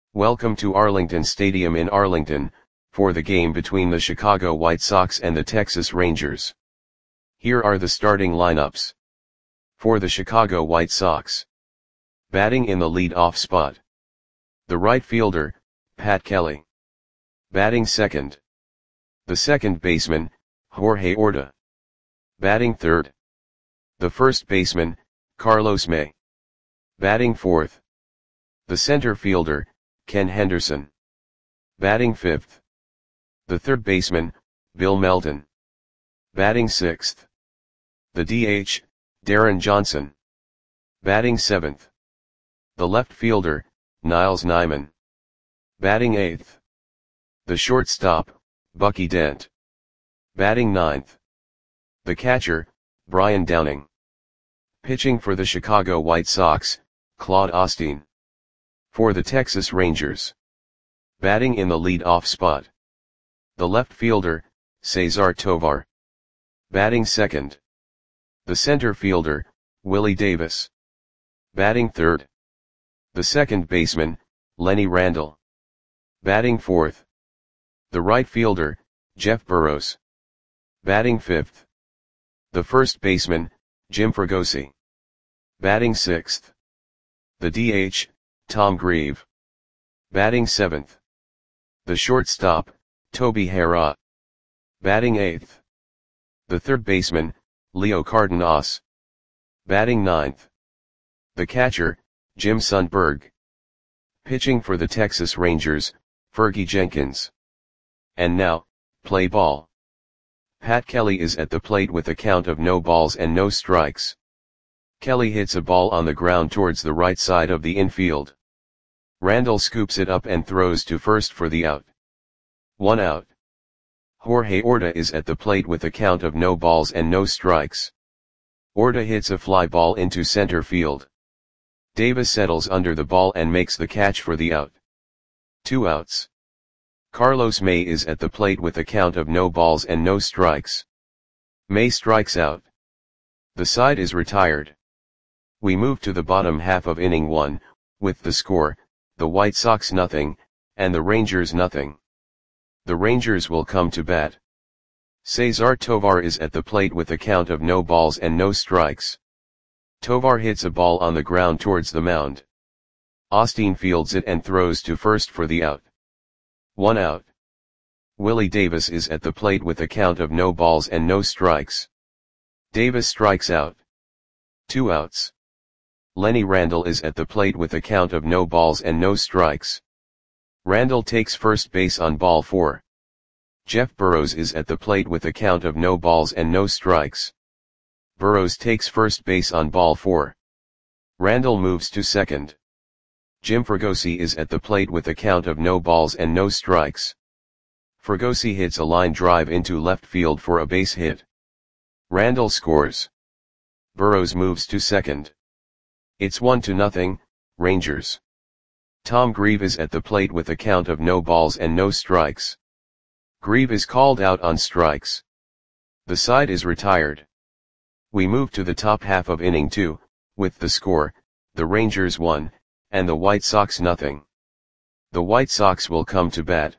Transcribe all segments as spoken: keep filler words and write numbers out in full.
Welcome to Arlington Stadium in Arlington, for the game between the Chicago White Sox and the Texas Rangers. Here are the starting lineups. For the Chicago White Sox. Batting in the lead-off spot. The right fielder, Pat Kelly. Batting second. The second baseman, Jorge Orta. Batting third. The first baseman, Carlos May. Batting fourth. The center fielder, Ken Henderson. Batting fifth. The third baseman, Bill Melton. Batting sixth. The D H, Darren Johnson. Batting seventh. The left fielder, Niles Nyman. Batting eighth. The shortstop, Bucky Dent. Batting ninth. The catcher, Brian Downing. Pitching for the Chicago White Sox, Claude Osteen. For the Texas Rangers. Batting in the lead-off spot. The left fielder, Cesar Tovar. Batting second. The center fielder, Willie Davis. Batting third. The second baseman, Lenny Randle. Batting fourth. The right fielder, Jeff Burroughs. Batting fifth. The first baseman, Jim Fregosi. Batting sixth. The D H, Tom Grieve. Batting seventh. The shortstop, Toby Harrah. Batting eighth. The third baseman, Leo Cardenas. Batting ninth. The catcher, Jim Sundberg. Pitching for the Texas Rangers, Fergie Jenkins. And now, play ball. Pat Kelly is at the plate with a count of no balls and no strikes. Kelly hits a ball on the ground towards the right side of the infield. Randle scoops it up and throws to first for the out. One out. Jorge Orta is at the plate with a count of no balls and no strikes. Orta hits a fly ball into center field. Davis settles under the ball and makes the catch for the out. Two outs. Carlos May is at the plate with a count of no balls and no strikes. May strikes out. The side is retired. We move to the bottom half of inning one, with the score, the White Sox nothing, and the Rangers nothing. The Rangers will come to bat. Cesar Tovar is at the plate with a count of no balls and no strikes. Tovar hits a ball on the ground towards the mound. Osteen fields it and throws to first for the out. One out. Willie Davis is at the plate with a count of no balls and no strikes. Davis strikes out. Two outs. Lenny Randle is at the plate with a count of no balls and no strikes. Randle takes first base on ball four. Jeff Burroughs is at the plate with a count of no balls and no strikes. Burroughs takes first base on ball four. Randle moves to second. Jim Fregosi is at the plate with a count of no balls and no strikes. Fregosi hits a line drive into left field for a base hit. Randle scores. Burroughs moves to second. It's one to nothing, Rangers. Tom Grieve is at the plate with a count of no balls and no strikes. Grieve is called out on strikes. The side is retired. We move to the top half of inning two, with the score, the Rangers one, and the White Sox nothing. The White Sox will come to bat.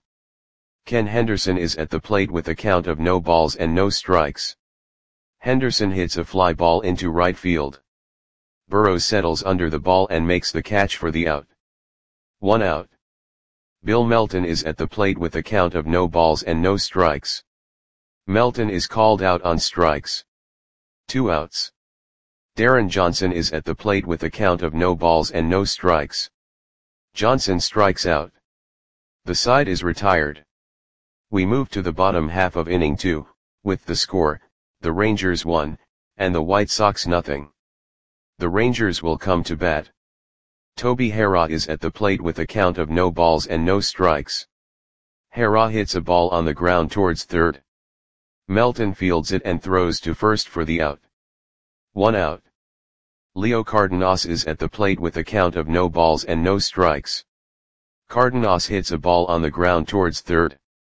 Ken Henderson is at the plate with a count of no balls and no strikes. Henderson hits a fly ball into right field. Burroughs settles under the ball and makes the catch for the out. One out. Bill Melton is at the plate with a count of no balls and no strikes. Melton is called out on strikes. Two outs. Darren Johnson is at the plate with a count of no balls and no strikes. Johnson strikes out. The side is retired. We move to the bottom half of inning two, with the score, the Rangers one, and the White Sox nothing. The Rangers will come to bat. Toby Harrah is at the plate with a count of no balls and no strikes. Harrah hits a ball on the ground towards third. Melton fields it and throws to first for the out. One out. Leo Cardenas is at the plate with a count of no balls and no strikes. Cardenas hits a ball on the ground towards third.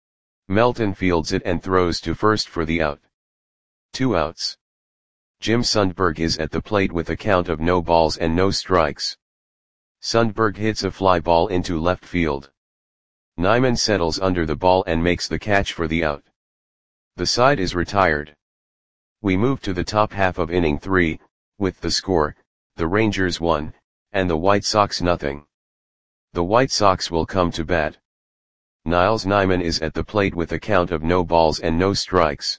Melton fields it and throws to first for the out. Two outs. Jim Sundberg is at the plate with a count of no balls and no strikes. Sundberg hits a fly ball into left field. Nyman settles under the ball and makes the catch for the out. The side is retired. We move to the top half of inning three, with the score, the Rangers one, and the White Sox nothing. The White Sox will come to bat. Niles Nyman is at the plate with a count of no balls and no strikes.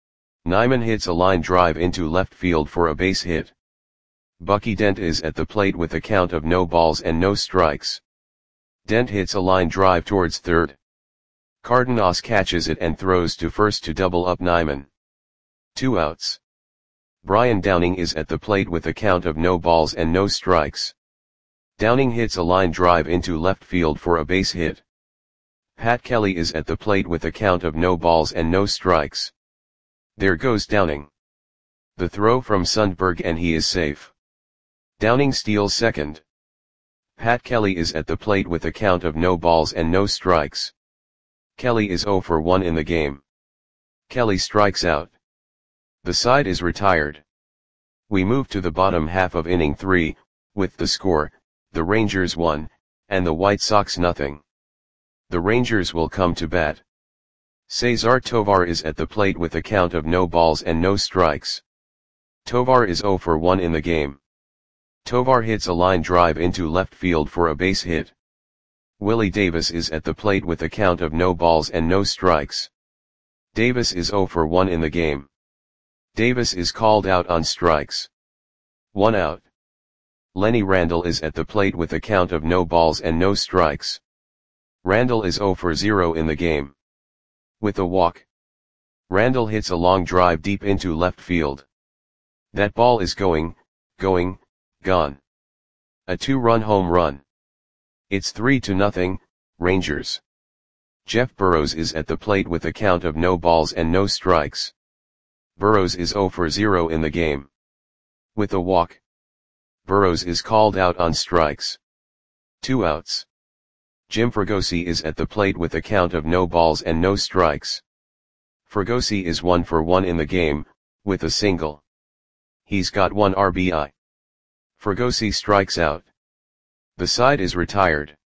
Nyman hits a line drive into left field for a base hit. Bucky Dent is at the plate with a count of no balls and no strikes. Dent hits a line drive towards third. Cardenas catches it and throws to first to double up Nyman. Two outs. Brian Downing is at the plate with a count of no balls and no strikes. Downing hits a line drive into left field for a base hit. Pat Kelly is at the plate with a count of no balls and no strikes. There goes Downing. The throw from Sundberg and he is safe. Downing steals second. Pat Kelly is at the plate with a count of no balls and no strikes. Kelly is oh for one in the game. Kelly strikes out. The side is retired. We move to the bottom half of inning three, with the score, the Rangers one, and the White Sox nothing. The Rangers will come to bat. Cesar Tovar is at the plate with a count of no balls and no strikes. Tovar is oh for one in the game. Tovar hits a line drive into left field for a base hit. Willie Davis is at the plate with a count of no balls and no strikes. Davis is oh for one in the game. Davis is called out on strikes. One out. Lenny Randle is at the plate with a count of no balls and no strikes. Randle is oh for zero in the game. With a walk. Randle hits a long drive deep into left field. That ball is going, going, gone. A two-run home run. It's three to nothing, Rangers. Jeff Burrows is at the plate with a count of no balls and no strikes. Burrows is oh for zero in the game. With a walk. Burrows is called out on strikes. Two outs. Jim Fregosi is at the plate with a count of no balls and no strikes. Fregosi is one for one in the game, with a single. He's got one R B I. Fregosi strikes out. The side is retired.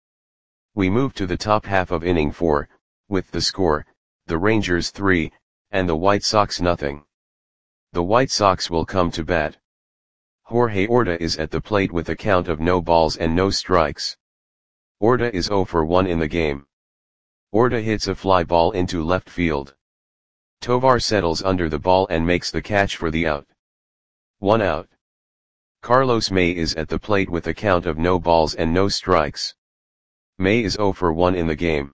We move to the top half of inning four, with the score, the Rangers three, and the White Sox nothing. The White Sox will come to bat. Jorge Orta is at the plate with a count of no balls and no strikes. Orta is oh for one in the game. Orta hits a fly ball into left field. Tovar settles under the ball and makes the catch for the out. One out. Carlos May is at the plate with a count of no balls and no strikes. May is oh for one in the game.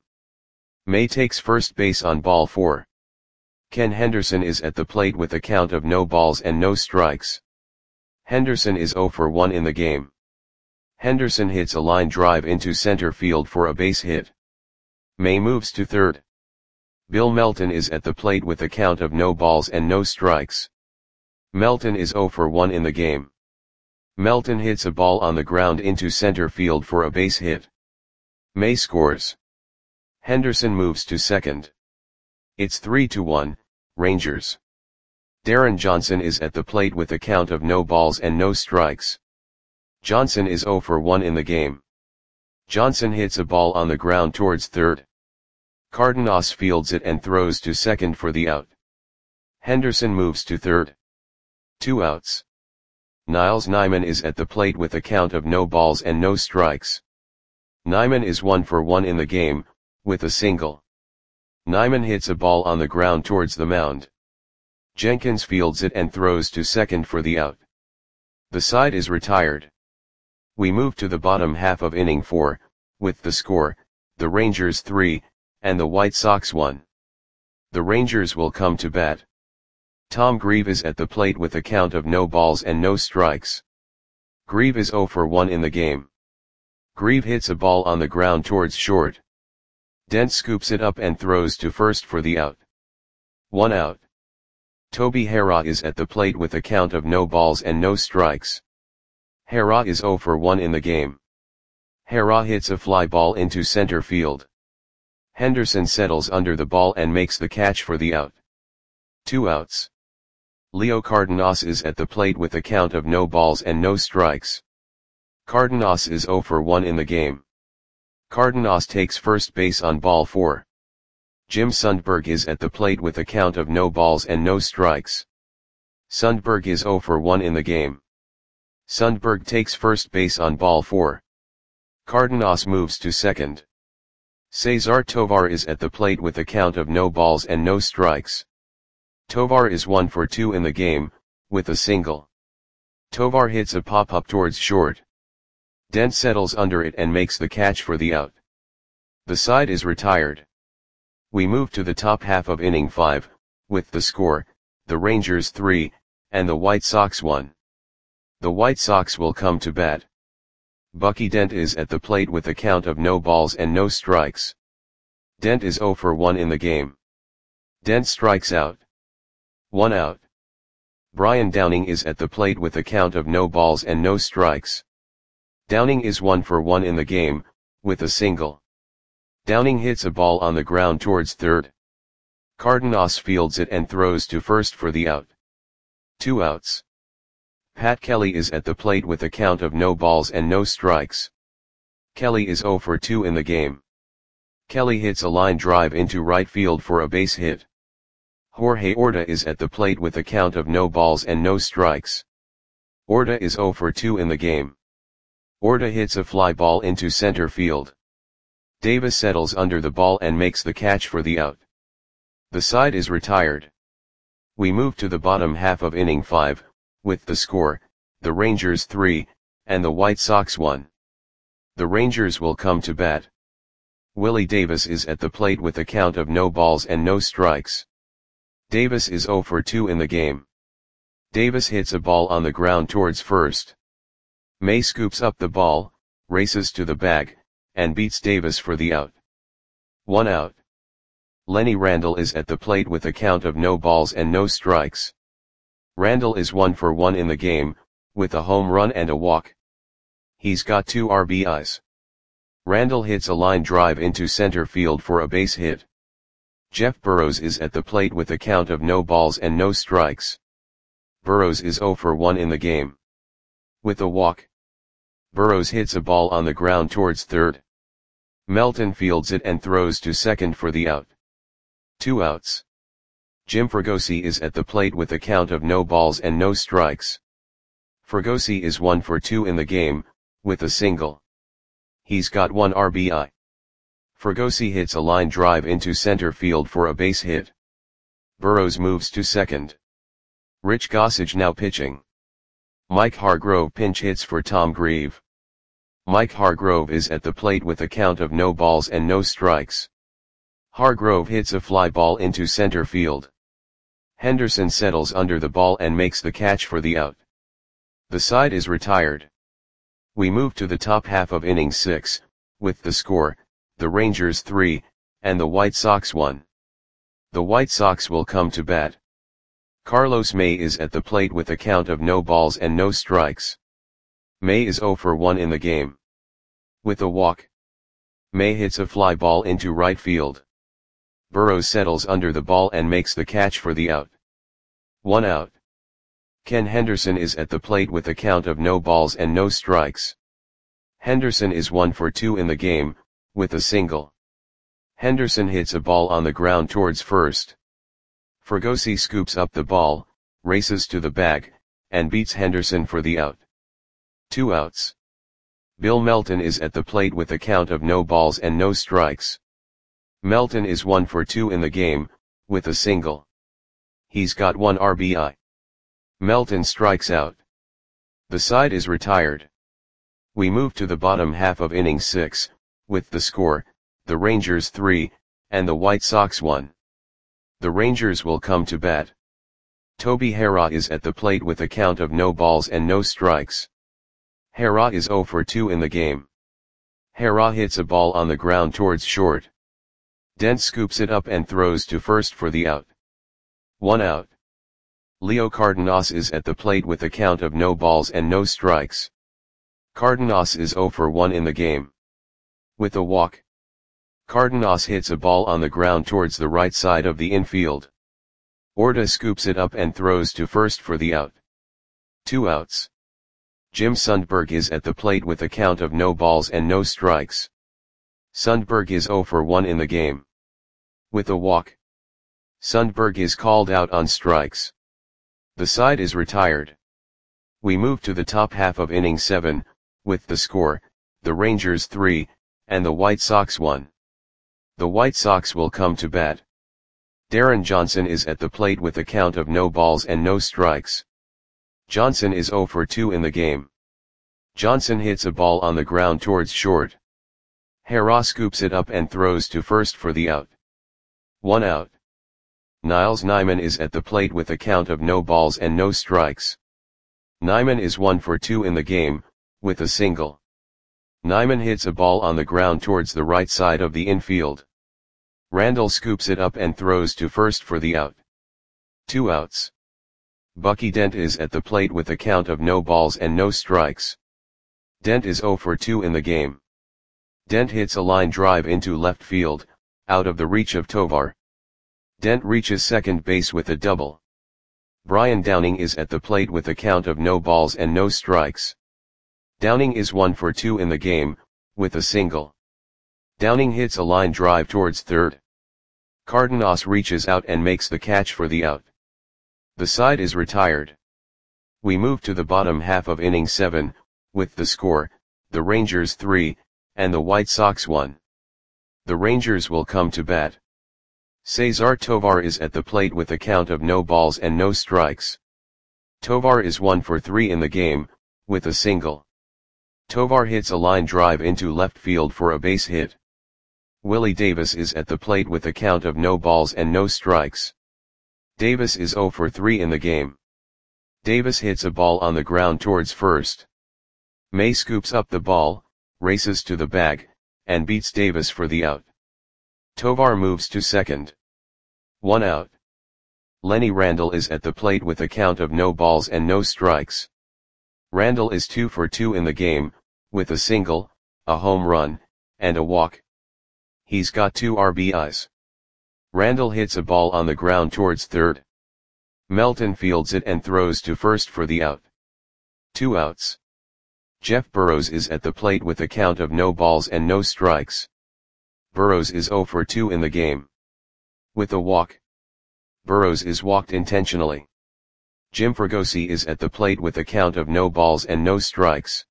May takes first base on ball four. Ken Henderson is at the plate with a count of no balls and no strikes. Henderson is oh for one in the game. Henderson hits a line drive into center field for a base hit. May moves to third. Bill Melton is at the plate with a count of no balls and no strikes. Melton is oh for one in the game. Melton hits a ball on the ground into center field for a base hit. May scores. Henderson moves to second. It's three to one, Rangers. Darren Johnson is at the plate with a count of no balls and no strikes. Johnson is oh for one in the game. Johnson hits a ball on the ground towards third. Cardenas fields it and throws to second for the out. Henderson moves to third. Two outs. Niles Nyman is at the plate with a count of no balls and no strikes. Nyman is one for one in the game, with a single. Nyman hits a ball on the ground towards the mound. Jenkins fields it and throws to second for the out. The side is retired. We move to the bottom half of inning four, with the score, the Rangers three, and the White Sox one. The Rangers will come to bat. Tom Grieve is at the plate with a count of no balls and no strikes. Grieve is oh for one in the game. Grieve hits a ball on the ground towards short. Dent scoops it up and throws to first for the out. One out. Toby Harrah is at the plate with a count of no balls and no strikes. Harrah is oh for one in the game. Harrah hits a fly ball into center field. Henderson settles under the ball and makes the catch for the out. Two outs. Leo Cardenas is at the plate with a count of no balls and no strikes. Cardenas is zero for one in the game. Cardenas takes first base on ball four. Jim Sundberg is at the plate with a count of no balls and no strikes. Sundberg is zero for one in the game. Sundberg takes first base on ball four. Cardenas moves to second. Cesar Tovar is at the plate with a count of no balls and no strikes. Tovar is one for two in the game, with a single. Tovar hits a pop-up towards short. Dent settles under it and makes the catch for the out. The side is retired. We move to the top half of inning five, with the score, the Rangers three, and the White Sox one. The White Sox will come to bat. Bucky Dent is at the plate with a count of no balls and no strikes. Dent is zero for one in the game. Dent strikes out. One out. Brian Downing is at the plate with a count of no balls and no strikes. Downing is one for one in the game, with a single. Downing hits a ball on the ground towards third. Cardenas fields it and throws to first for the out. Two outs. Pat Kelly is at the plate with a count of no balls and no strikes. Kelly is zero for two in the game. Kelly hits a line drive into right field for a base hit. Jorge Orta is at the plate with a count of no balls and no strikes. Orta is zero for two in the game. Orta hits a fly ball into center field. Davis settles under the ball and makes the catch for the out. The side is retired. We move to the bottom half of inning five, with the score, the Rangers three, and the White Sox one. The Rangers will come to bat. Willie Davis is at the plate with a count of no balls and no strikes. Davis is zero for two in the game. Davis hits a ball on the ground towards first. May scoops up the ball, races to the bag, and beats Davis for the out. One out. Lenny Randle is at the plate with a count of no balls and no strikes. Randle is one for one in the game, with a home run and a walk. He's got two R B Is. Randle hits a line drive into center field for a base hit. Jeff Burrows is at the plate with a count of no balls and no strikes. Burrows is zero for one in the game. With a walk. Burrows hits a ball on the ground towards third. Melton fields it and throws to second for the out. Two outs. Jim Fregosi is at the plate with a count of no balls and no strikes. Fregosi is one for two in the game, with a single. He's got one R B I. Fregosi hits a line drive into center field for a base hit. Burrows moves to second. Rich Gossage now pitching. Mike Hargrove pinch hits for Tom Grieve. Mike Hargrove is at the plate with a count of no balls and no strikes. Hargrove hits a fly ball into center field. Henderson settles under the ball and makes the catch for the out. The side is retired. We move to the top half of inning six, with the score, the Rangers three, and the White Sox one. The White Sox will come to bat. Carlos May is at the plate with a count of no balls and no strikes. May is zero for one in the game. With a walk. May hits a fly ball into right field. Burrows settles under the ball and makes the catch for the out. One out. Ken Henderson is at the plate with a count of no balls and no strikes. Henderson is one for two in the game, with a single. Henderson hits a ball on the ground towards first. Fregosi scoops up the ball, races to the bag, and beats Henderson for the out. Two outs. Bill Melton is at the plate with a count of no balls and no strikes. Melton is one for two in the game, with a single. He's got one R B I. Melton strikes out. The side is retired. We move to the bottom half of inning six, with the score, the Rangers three, and the White Sox one. The Rangers will come to bat. Toby Harrah is at the plate with a count of no balls and no strikes. Harrah is zero for two in the game. Harrah hits a ball on the ground towards short. Dent scoops it up and throws to first for the out. One out. Leo Cardenas is at the plate with a count of no balls and no strikes. Cardenas is zero for one in the game. With a walk. Cardenas hits a ball on the ground towards the right side of the infield. Orta scoops it up and throws to first for the out. Two outs. Jim Sundberg is at the plate with a count of no balls and no strikes. Sundberg is zero for one in the game. With a walk, Sundberg is called out on strikes. The side is retired. We move to the top half of inning seven, with the score, the Rangers three, and the White Sox one. The White Sox will come to bat. Darren Johnson is at the plate with a count of no balls and no strikes. Johnson is zero for two in the game. Johnson hits a ball on the ground towards short. Hara scoops it up and throws to first for the out. One out. Niles Nyman is at the plate with a count of no balls and no strikes. Nyman is one for two in the game, with a single. Nyman hits a ball on the ground towards the right side of the infield. Randall scoops it up and throws to first for the out. Two outs. Bucky Dent is at the plate with a count of no balls and no strikes. Dent is zero for two in the game. Dent hits a line drive into left field, out of the reach of Tovar. Dent reaches second base with a double. Brian Downing is at the plate with a count of no balls and no strikes. Downing is one for two in the game, with a single. Downing hits a line drive towards third. Cardenas reaches out and makes the catch for the out. The side is retired. We move to the bottom half of inning seven, with the score, the Rangers three, and the White Sox one. The Rangers will come to bat. Cesar Tovar is at the plate with a count of no balls and no strikes. Tovar is one for three in the game, with a single. Tovar hits a line drive into left field for a base hit. Willie Davis is at the plate with a count of no balls and no strikes. Davis is zero for three in the game. Davis hits a ball on the ground towards first. May scoops up the ball, races to the bag, and beats Davis for the out. Tovar moves to second. One out. Lenny Randall is at the plate with a count of no balls and no strikes. Randall is two for two in the game, with a single, a home run, and a walk. He's got two R B Is. Randall hits a ball on the ground towards third. Melton fields it and throws to first for the out. Two outs. Jeff Burrows is at the plate with a count of no balls and no strikes. Burrows is zero for two in the game. With a walk. Burrows is walked intentionally. Jim Fregosi is at the plate with a count of no balls and no strikes.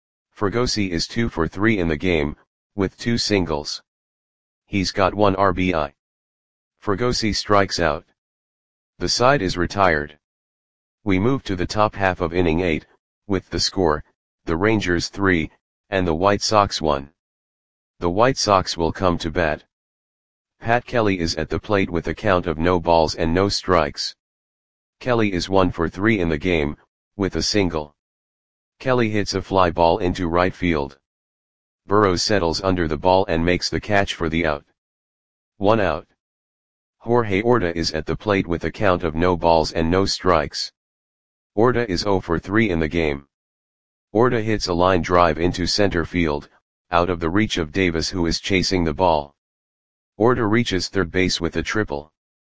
Fregosi is two for three in the game, with two singles. He's got one R B I. Fregosi strikes out. The side is retired. We move to the top half of inning eight, with the score, the Rangers three, and the White Sox one. The White Sox will come to bat. Pat Kelly is at the plate with a count of no balls and no strikes. Kelly is one for three in the game, with a single. Kelly hits a fly ball into right field. Burrows settles under the ball and makes the catch for the out. One out. Jorge Orta is at the plate with a count of no balls and no strikes. Orta is zero for three in the game. Orta hits a line drive into center field, out of the reach of Davis who is chasing the ball. Orta reaches third base with a triple.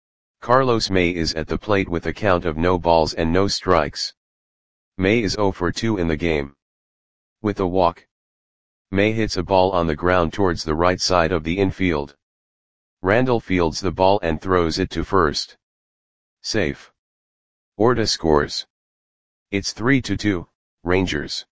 Carlos May is at the plate with a count of no balls and no strikes. May is zero for two in the game. With a walk. May hits a ball on the ground towards the right side of the infield. Randall fields the ball and throws it to first. Safe. Orta scores. It's three to two, Rangers.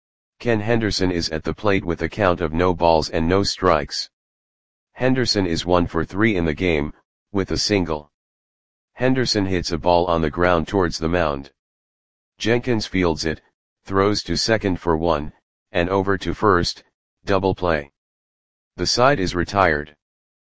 Ken Henderson is at the plate with a count of no balls and no strikes. Henderson is one for three in the game, with a single. Henderson hits a ball on the ground towards the mound. Jenkins fields it, throws to second for one, and over to first, double play. The side is retired.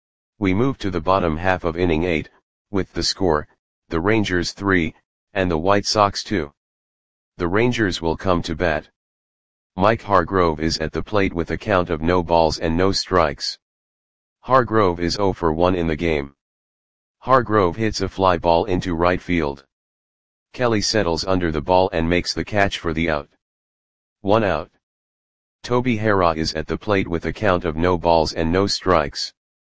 We move to the bottom half of inning eight, with the score, the Rangers three, and the White Sox two. The Rangers will come to bat. Mike Hargrove is at the plate with a count of no balls and no strikes. Hargrove is zero for one in the game. Hargrove hits a fly ball into right field. Kelly settles under the ball and makes the catch for the out. One out. Toby Hara is at the plate with a count of no balls and no strikes.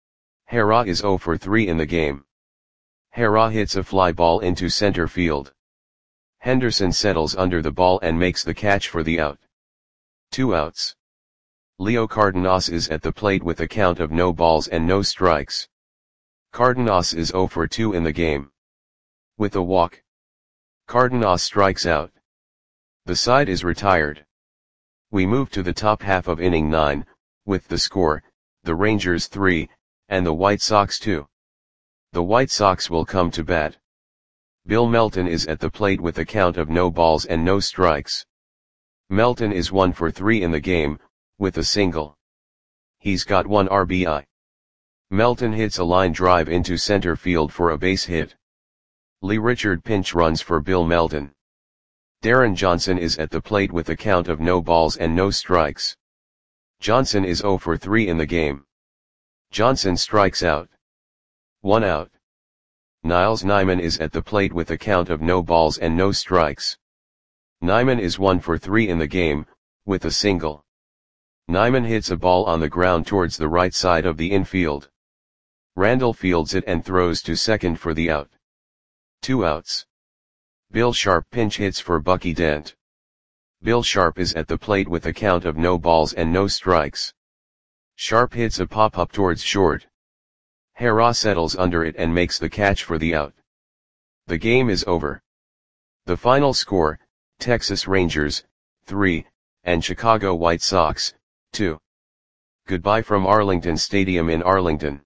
Hara is zero for three in the game. Hara hits a fly ball into center field. Henderson settles under the ball and makes the catch for the out. Two outs. Leo Cardenas is at the plate with a count of no balls and no strikes. Cardenas is zero for two in the game. With a walk, Cardenas strikes out. The side is retired. We move to the top half of inning nine, with the score, the Rangers three, and the White Sox two. The White Sox will come to bat. Bill Melton is at the plate with a count of no balls and no strikes. Melton is one for three in the game, with a single. He's got one R B I. Melton hits a line drive into center field for a base hit. Lee Richard pinch runs for Bill Melton. Darren Johnson is at the plate with a count of no balls and no strikes. Johnson is zero for three in the game. Johnson strikes out. One out. Niles Nyman is at the plate with a count of no balls and no strikes. Nyman is one for three in the game, with a single. Nyman hits a ball on the ground towards the right side of the infield. Randall fields it and throws to second for the out. Two outs. Bill Sharp pinch hits for Bucky Dent. Bill Sharp is at the plate with a count of no balls and no strikes. Sharp hits a pop-up towards short. Hara settles under it and makes the catch for the out. The game is over. The final score, Texas Rangers, three, and Chicago White Sox, two. Goodbye from Arlington Stadium in Arlington.